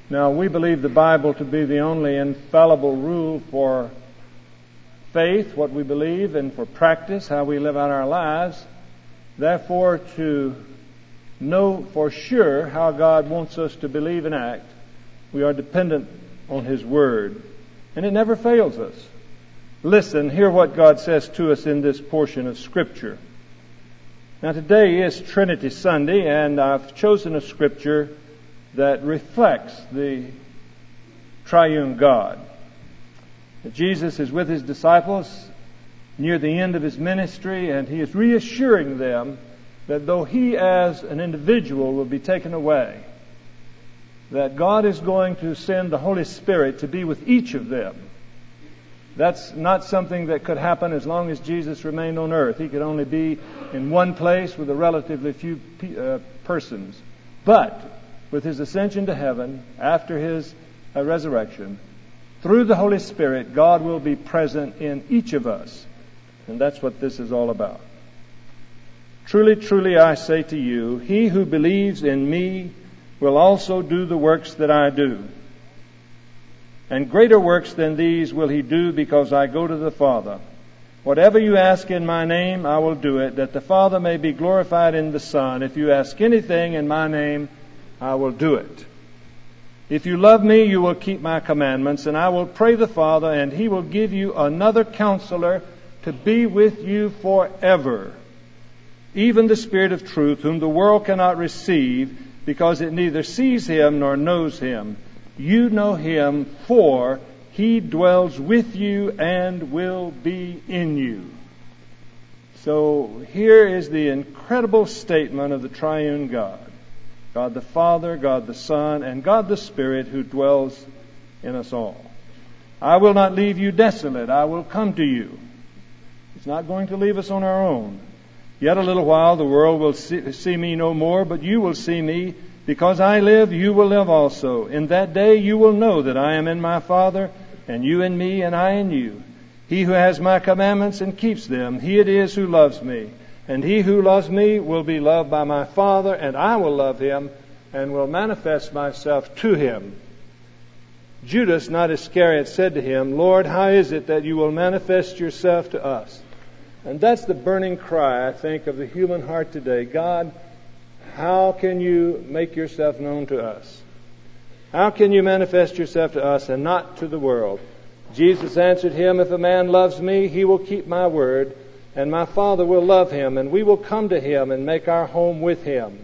Now, we believe the Bible to be the only infallible rule for faith, what we believe, and for practice, how we live out our lives. Therefore, to know for sure how God wants us to believe and act, we are dependent on His Word. And it never fails us. Listen, hear what God says to us in this portion of Scripture. Now, today is Trinity Sunday, and I've chosen a Scripture that reflects the triune God. Jesus is with His disciples near the end of His ministry, and He is reassuring them that though He as an individual will be taken away, that God is going to send the Holy Spirit to be with each of them. That's not something that could happen as long as Jesus remained on earth. He could only be in one place with a relatively few persons. But with His ascension to heaven, after His resurrection, through the Holy Spirit, God will be present in each of us. And that's what this is all about. Truly, truly, I say to you, he who believes in me will also do the works that I do. And greater works than these will he do, because I go to the Father. Whatever you ask in my name, I will do it, that the Father may be glorified in the Son. If you ask anything in my name, I will do it. If you love me, you will keep my commandments, and I will pray the Father, and He will give you another counselor to be with you forever, even the Spirit of truth, whom the world cannot receive, because it neither sees Him nor knows Him. You know Him, for He dwells with you and will be in you. So here is the incredible statement of the triune God. God the Father, God the Son, and God the Spirit, who dwells in us all. I will not leave you desolate. I will come to you. He's not going to leave us on our own. Yet a little while the world will see me no more, but you will see me. Because I live, you will live also. In that day you will know that I am in my Father, and you in me, and I in you. He who has my commandments and keeps them, he it is who loves me. And he who loves me will be loved by my Father, and I will love him, and will manifest myself to him. Judas, not Iscariot, said to him, Lord, how is it that you will manifest yourself to us? And that's the burning cry, I think, of the human heart today. God, how can you make yourself known to us? How can you manifest yourself to us and not to the world? Jesus answered him, If a man loves me, he will keep my word, and my Father will love him, and we will come to him and make our home with him.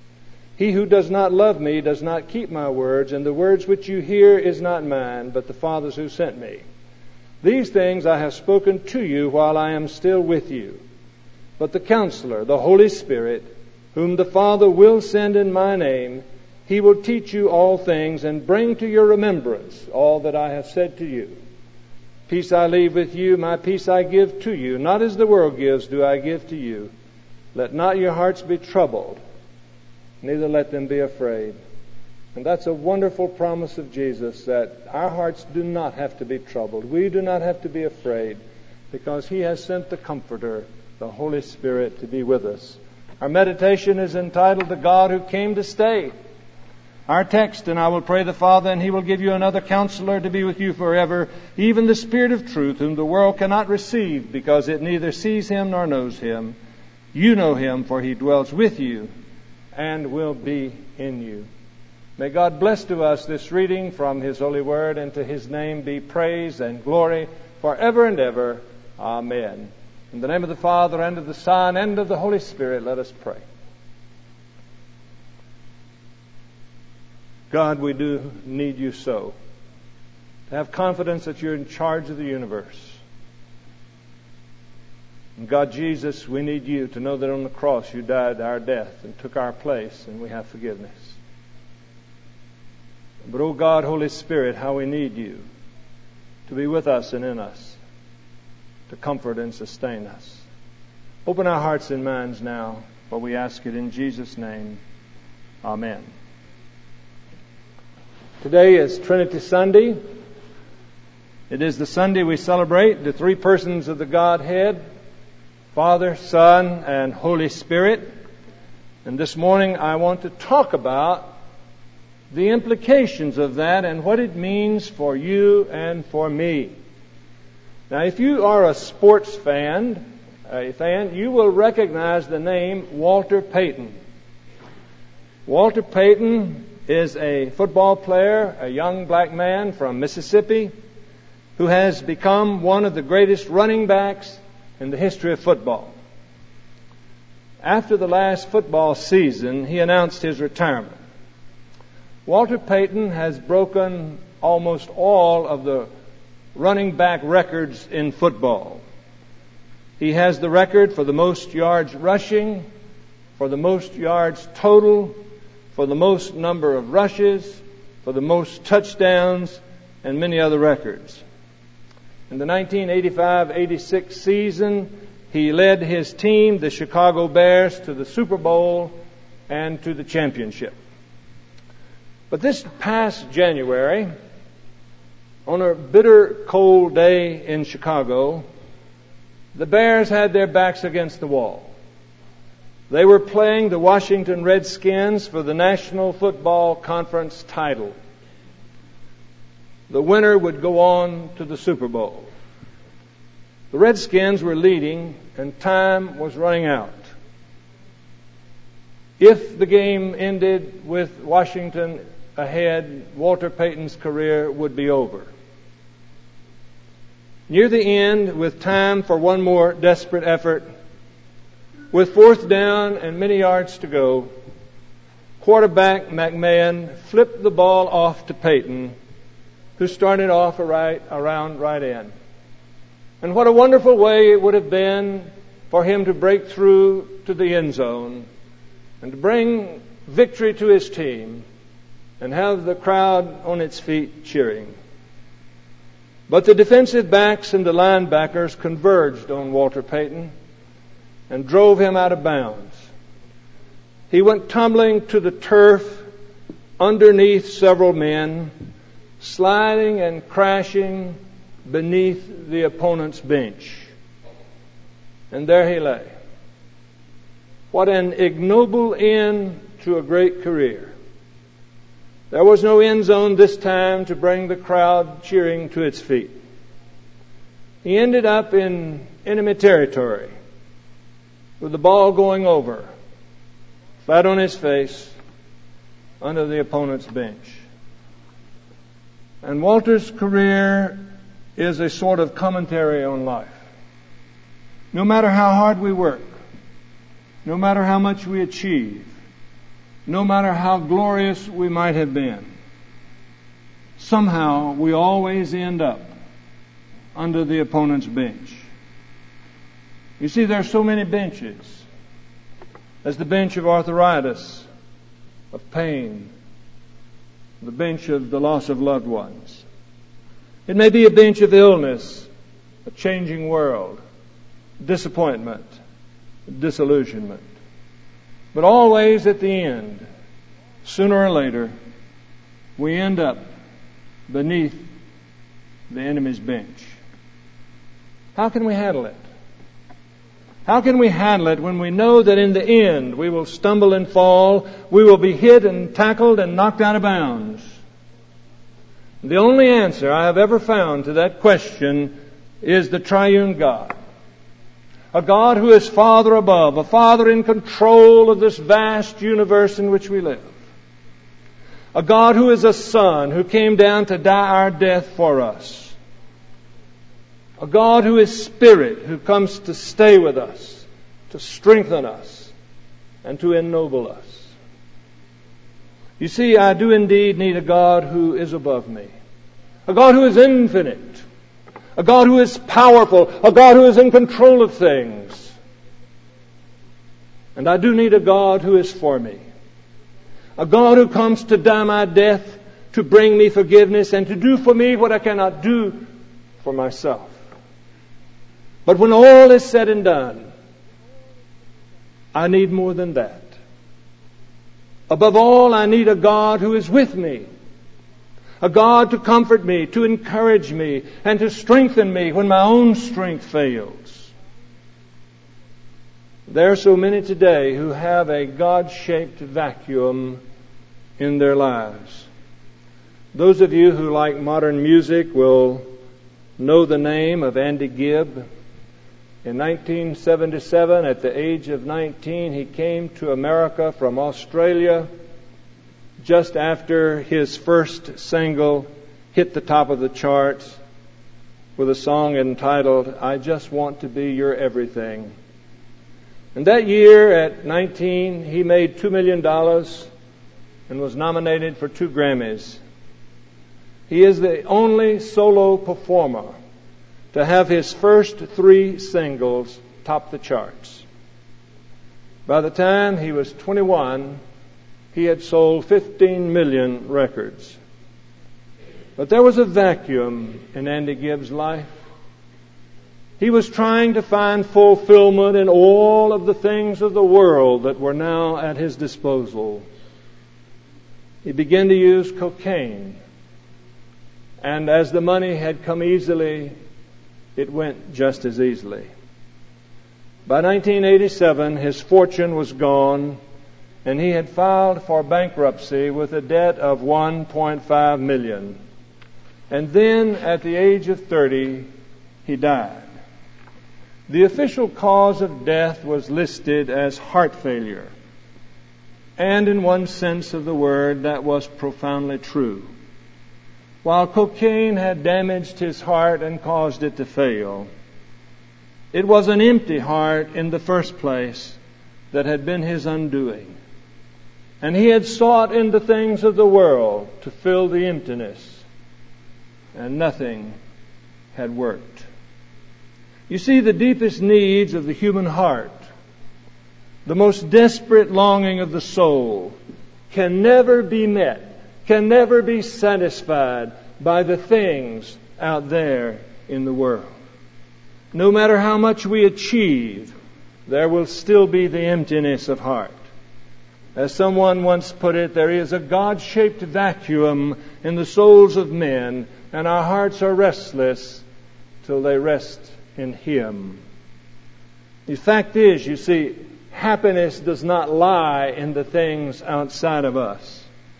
He who does not love me does not keep my words, and the words which you hear is not mine, but the Father's who sent me. These things I have spoken to you while I am still with you. But the Counselor, the Holy Spirit, whom the Father will send in my name, He will teach you all things and bring to your remembrance all that I have said to you. Peace I leave with you, my peace I give to you. Not as the world gives do I give to you. Let not your hearts be troubled, neither let them be afraid. And that's a wonderful promise of Jesus, that our hearts do not have to be troubled. We do not have to be afraid, because He has sent the Comforter, the Holy Spirit, to be with us. Our meditation is entitled, The God Who Came to Stay. Our text, and I will pray the Father, and He will give you another counselor to be with you forever, even the Spirit of truth, whom the world cannot receive, because it neither sees Him nor knows Him. You know Him, for He dwells with you and will be in you. May God bless to us this reading from His holy word, and to His name be praise and glory forever and ever. Amen. In the name of the Father, and of the Son, and of the Holy Spirit, let us pray. God, we do need you so, to have confidence that you're in charge of the universe. And God, Jesus, we need you to know that on the cross you died our death and took our place, and we have forgiveness. But, oh God, Holy Spirit, how we need you to be with us and in us, to comfort and sustain us. Open our hearts and minds now, for we ask it in Jesus' name. Amen. Today is Trinity Sunday. It is the Sunday we celebrate the three persons of the Godhead, Father, Son, and Holy Spirit. And this morning I want to talk about the implications of that and what it means for you and for me. Now, if you are a sports fan, you will recognize the name Walter Payton. Walter Payton is a football player, a young black man from Mississippi, who has become one of the greatest running backs in the history of football. After the last football season, he announced his retirement. Walter Payton has broken almost all of the running back records in football. He has the record for the most yards rushing, for the most yards total, for the most number of rushes, for the most touchdowns, and many other records. In the 1985-86 season, he led his team, the Chicago Bears, to the Super Bowl and to the championship. But this past January, on a bitter cold day in Chicago, the Bears had their backs against the wall. They were playing the Washington Redskins for the National Football Conference title. The winner would go on to the Super Bowl. The Redskins were leading and time was running out. If the game ended with Washington ahead, Walter Payton's career would be over. Near the end, with time for one more desperate effort, with fourth down and many yards to go, quarterback McMahon flipped the ball off to Payton, who started off around right end. And what a wonderful way it would have been for him to break through to the end zone and to bring victory to his team and have the crowd on its feet cheering. But the defensive backs and the linebackers converged on Walter Payton and drove him out of bounds. He went tumbling to the turf underneath several men, sliding and crashing beneath the opponent's bench. And there he lay. What an ignoble end to a great career. There was no end zone this time to bring the crowd cheering to its feet. He ended up in enemy territory with the ball going over, flat on his face, under the opponent's bench. And Walter's career is a sort of commentary on life. No matter how hard we work, no matter how much we achieve, no matter how glorious we might have been, somehow we always end up under the opponent's bench. You see, there are so many benches. There's the bench of arthritis, of pain, the bench of the loss of loved ones. It may be a bench of illness, a changing world, disappointment, disillusionment. But always at the end, sooner or later, we end up beneath the enemy's bench. How can we handle it? How can we handle it when we know that in the end we will stumble and fall, we will be hit and tackled and knocked out of bounds? The only answer I have ever found to that question is the triune God. A God who is Father above, a Father in control of this vast universe in which we live. A God who is a Son who came down to die our death for us. A God who is Spirit who comes to stay with us, to strengthen us, and to ennoble us. You see, I do indeed need a God who is above me. A God who is infinite. A God who is powerful. A God who is in control of things. And I do need a God who is for me. A God who comes to die my death, to bring me forgiveness, and to do for me what I cannot do for myself. But when all is said and done, I need more than that. Above all, I need a God who is with me. A God to comfort me, to encourage me, and to strengthen me when my own strength fails. There are so many today who have a God-shaped vacuum in their lives. Those of you who like modern music will know the name of Andy Gibb. In 1977, at the age of 19, he came to America from Australia just after his first single hit the top of the charts with a song entitled, "I Just Want to Be Your Everything." And that year, at 19, he made $2 million and was nominated for 2 Grammys. He is the only solo performer to have his first 3 singles top the charts. By the time he was 21, he had sold 15 million records. But there was a vacuum in Andy Gibb's life. He was trying to find fulfillment in all of the things of the world that were now at his disposal. He began to use cocaine. And as the money had come easily, it went just as easily. By 1987, his fortune was gone, and he had filed for bankruptcy with a debt of $1.5 million. And then, at the age of 30, he died. The official cause of death was listed as heart failure. And in one sense of the word, that was profoundly true. While cocaine had damaged his heart and caused it to fail, it was an empty heart in the first place that had been his undoing. And he had sought in the things of the world to fill the emptiness, and nothing had worked. You see, the deepest needs of the human heart, the most desperate longing of the soul, can never be met, can never be satisfied by the things out there in the world. No matter how much we achieve, there will still be the emptiness of heart. As someone once put it, there is a God-shaped vacuum in the souls of men, and our hearts are restless till they rest in Him. The fact is, you see, happiness does not lie in the things outside of us.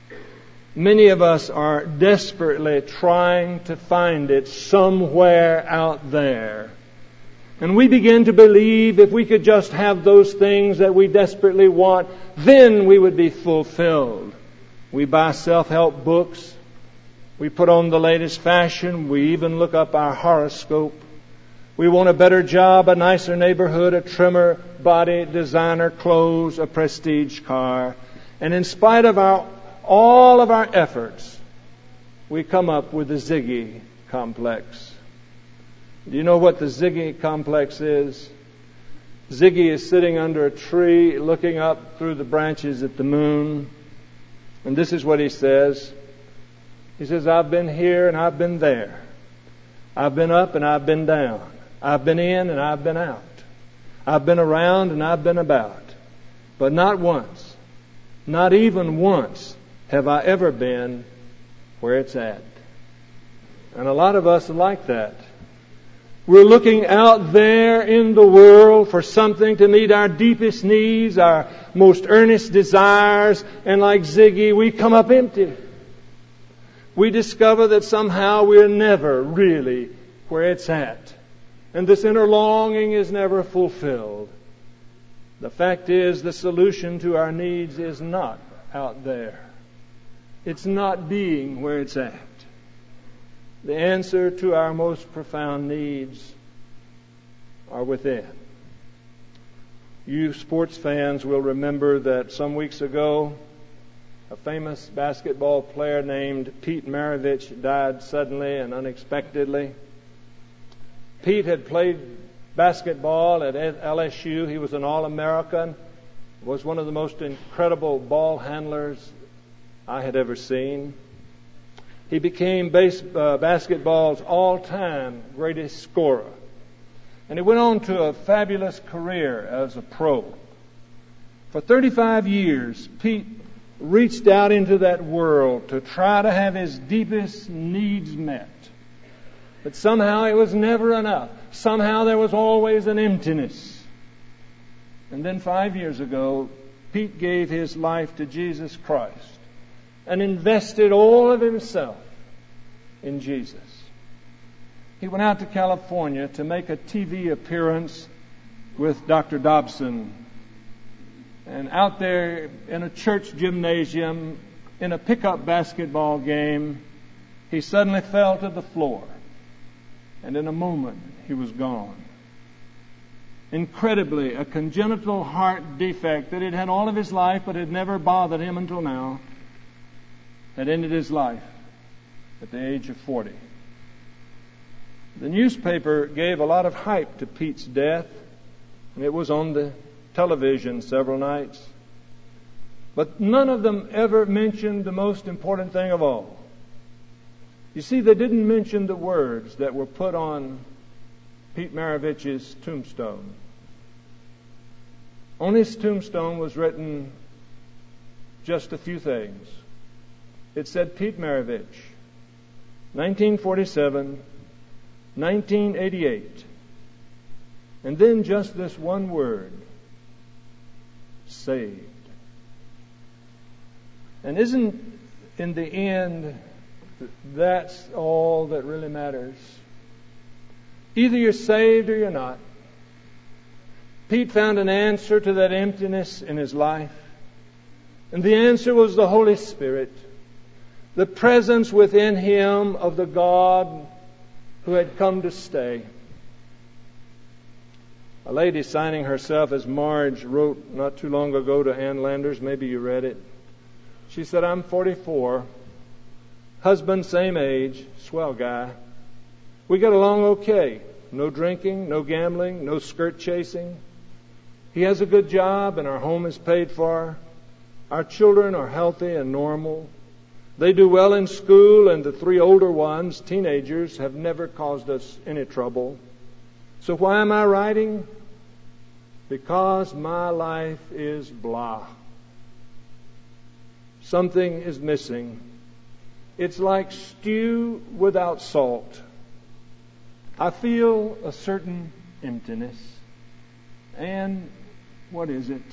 Many of us are desperately trying to find it somewhere out there. And we begin to believe if we could just have those things that we desperately want, then we would be fulfilled. We buy self-help books. We put on the latest fashion. We even look up our horoscope. We want a better job, a nicer neighborhood, a trimmer body, designer clothes, a prestige car. And in spite of all of our efforts, we come up with the Ziggy complex. Do you know what the Ziggy complex is? Ziggy is sitting under a tree looking up through the branches at the moon. And this is what he says. He says, I've been here and I've been there. I've been up and I've been down. I've been in and I've been out. I've been around and I've been about. But not once, not even once, have I ever been where it's at. And a lot of us are like that. We're looking out there in the world for something to meet our deepest needs, our most earnest desires, and like Ziggy, we come up empty. We discover that somehow we're never really where it's at. And this inner longing is never fulfilled. The fact is, the solution to our needs is not out there. It's not being where it's at. The answer to our most profound needs are within. You sports fans will remember that some weeks ago, a famous basketball player named Pete Maravich died suddenly and unexpectedly. Pete had played basketball at LSU. He was an All-American, was one of the most incredible ball handlers I had ever seen. He became basketball's all-time greatest scorer. And he went on to a fabulous career as a pro. For 35 years, Pete reached out into that world to try to have his deepest needs met. But somehow it was never enough. Somehow there was always an emptiness. And then 5 years ago, Pete gave his life to Jesus Christ and invested all of himself in Jesus. He went out to California to make a TV appearance with Dr. Dobson. And out there in a church gymnasium, in a pickup basketball game, he suddenly fell to the floor. And in a moment, he was gone. Incredibly, a congenital heart defect that he'd had all of his life but had never bothered him until now had ended his life at the age of 40. The newspaper gave a lot of hype to Pete's death, and it was on the television several nights. But none of them ever mentioned the most important thing of all. You see, they didn't mention the words that were put on Pete Maravich's tombstone. On his tombstone was written just a few things. It said Pete Maravich, 1947, 1988. And then just this one word, saved. And isn't, in the end, that's all that really matters? Either you're saved or you're not. Pete found an answer to that emptiness in his life. And the answer was the Holy Spirit, the presence within him of the God who had come to stay. A lady signing herself as Marge wrote not too long ago to Ann Landers, maybe you read it. She said, I'm 44, husband same age, swell guy. We get along okay. No drinking, no gambling, no skirt chasing. He has a good job and our home is paid for. Our children are healthy and normal. They do well in school, and the 3 older ones, teenagers, have never caused us any trouble. So why am I writing? Because my life is blah. Something is missing. It's like stew without salt. I feel a certain emptiness. And what is it?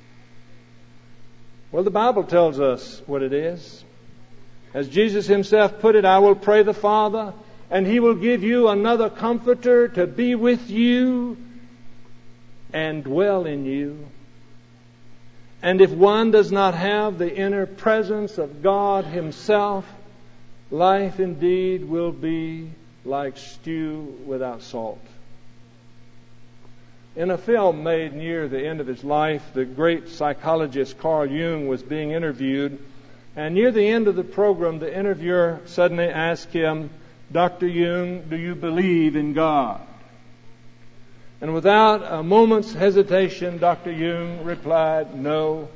Well, the Bible tells us what it is. As Jesus himself put it, I will pray the Father, and he will give you another comforter to be with you and dwell in you. And if one does not have the inner presence of God himself, life indeed will be like stew without salt. In a film made near the end of his life, the great psychologist Carl Jung was being interviewed. And near the end of the program, the interviewer suddenly asked him, Dr. Jung, do you believe in God? And without a moment's hesitation, Dr. Jung replied, no.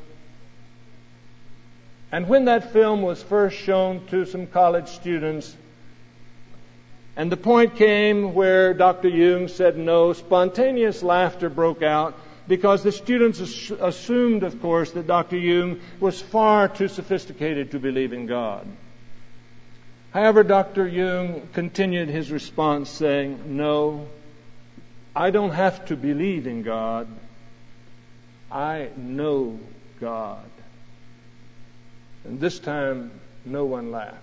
And when that film was first shown to some college students, and the point came where Dr. Jung said no, spontaneous laughter broke out because the students assumed, of course, that Dr. Jung was far too sophisticated to believe in God. However, Dr. Jung continued his response saying, no, I don't have to believe in God. I know God. And this time, no one laughed.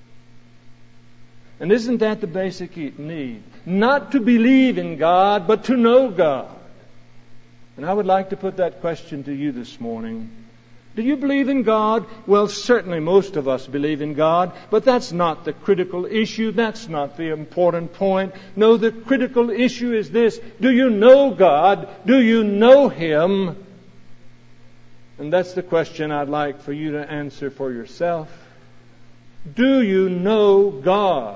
And isn't that the basic need? Not to believe in God, but to know God. And I would like to put that question to you this morning. Do you believe in God? Well, certainly most of us believe in God, but that's not the critical issue. That's not the important point. No, the critical issue is this. Do you know God? Do you know Him? And that's the question I'd like for you to answer for yourself. Do you know God?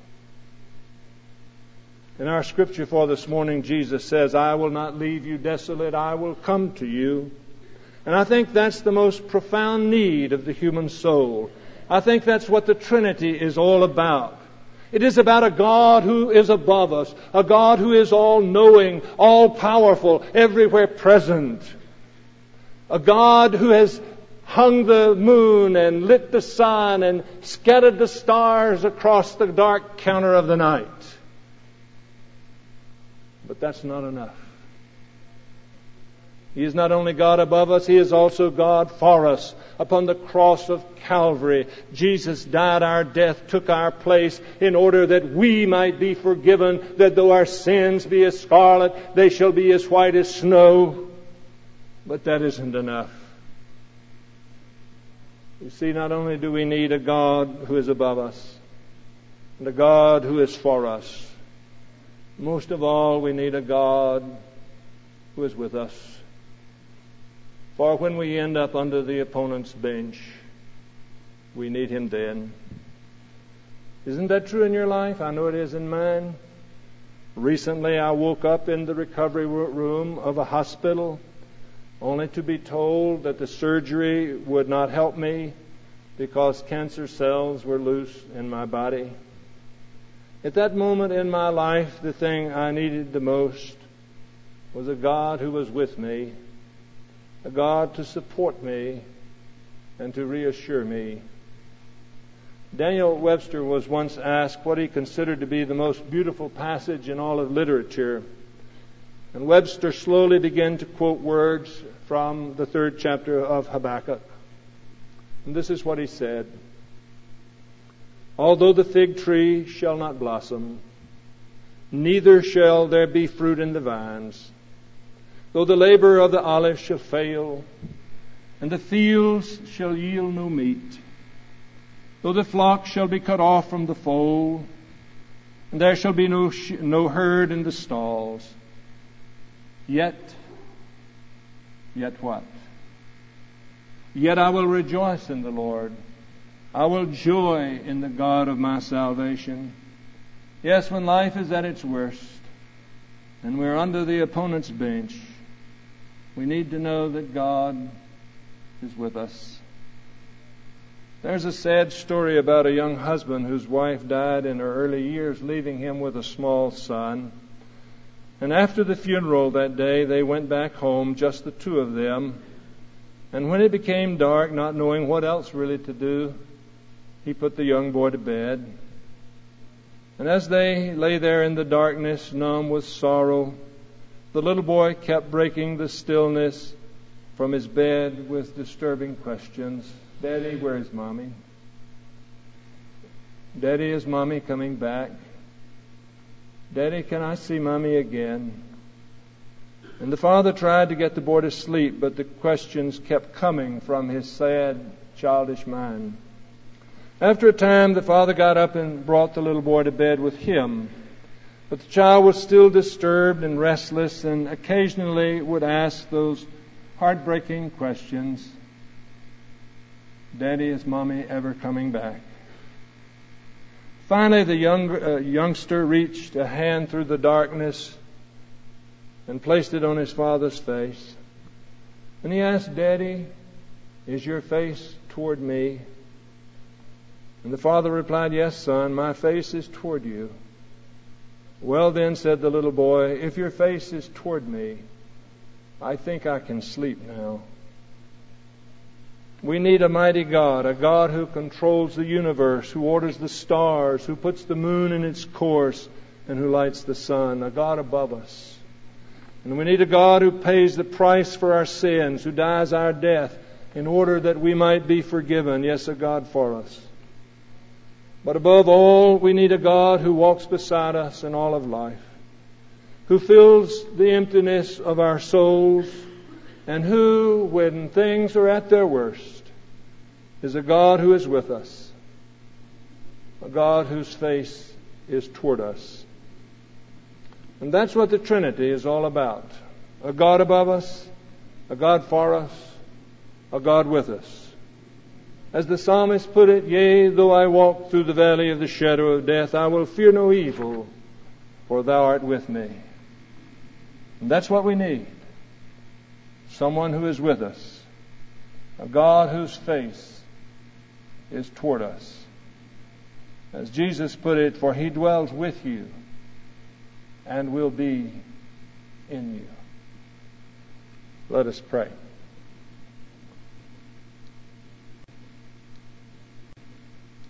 In our scripture for this morning, Jesus says, I will not leave you desolate. I will come to you. And I think that's the most profound need of the human soul. I think that's what the Trinity is all about. It is about a God who is above us, a God who is all-knowing, all-powerful, everywhere present. A God who has hung the moon and lit the sun and scattered the stars across the dark counter of the night. But that's not enough. He is not only God above us, He is also God for us. Upon the cross of Calvary, Jesus died our death, took our place, in order that we might be forgiven, that though our sins be as scarlet, they shall be as white as snow. But that isn't enough. You see, not only do we need a God who is above us, and a God who is for us, most of all, we need a God who is with us. For when we end up under the opponent's bench, we need Him then. Isn't that true in your life? I know it is in mine. Recently, I woke up in the recovery room of a hospital only to be told that the surgery would not help me because cancer cells were loose in my body. At that moment in my life, the thing I needed the most was a God who was with me, a God to support me and to reassure me. Daniel Webster was once asked what he considered to be the most beautiful passage in all of literature. And Webster slowly began to quote words from the 3rd chapter of Habakkuk. And this is what he said: "Although the fig tree shall not blossom, neither shall there be fruit in the vines, though the labor of the olive shall fail, and the fields shall yield no meat, though the flock shall be cut off from the fold, and there shall be no herd in the stalls, yet what? Yet I will rejoice in the Lord. I will joy in the God of my salvation." Yes, when life is at its worst and we're under the opponent's bench, we need to know that God is with us. There's a sad story about a young husband whose wife died in her early years, leaving him with a small son. And after the funeral that day, they went back home, just the two of them. And when it became dark, not knowing what else really to do, he put the young boy to bed. And as they lay there in the darkness, numb with sorrow, the little boy kept breaking the stillness from his bed with disturbing questions. "Daddy, where is Mommy? Daddy, is Mommy coming back? Daddy, can I see Mommy again?" And the father tried to get the boy to sleep, but the questions kept coming from his sad, childish mind. After a time, the father got up and brought the little boy to bed with him. But the child was still disturbed and restless, and occasionally would ask those heartbreaking questions. "Daddy, is Mommy ever coming back?" Finally, the youngster reached a hand through the darkness and placed it on his father's face. And he asked, "Daddy, is your face toward me?" And the father replied, "Yes, son, my face is toward you." "Well then," said the little boy, "if your face is toward me, I think I can sleep now." We need a mighty God, a God who controls the universe, who orders the stars, who puts the moon in its course, and who lights the sun, a God above us. And we need a God who pays the price for our sins, who dies our death in order that we might be forgiven. Yes, a God for us. But above all, we need a God who walks beside us in all of life, who fills the emptiness of our souls, and who, when things are at their worst, is a God who is with us, a God whose face is toward us. And that's what the Trinity is all about. A God above us, a God for us, a God with us. As the psalmist put it, "Yea, though I walk through the valley of the shadow of death, I will fear no evil, for thou art with me." And that's what we need. Someone who is with us. A God whose face is toward us. As Jesus put it, "For He dwells with you and will be in you." Let us pray.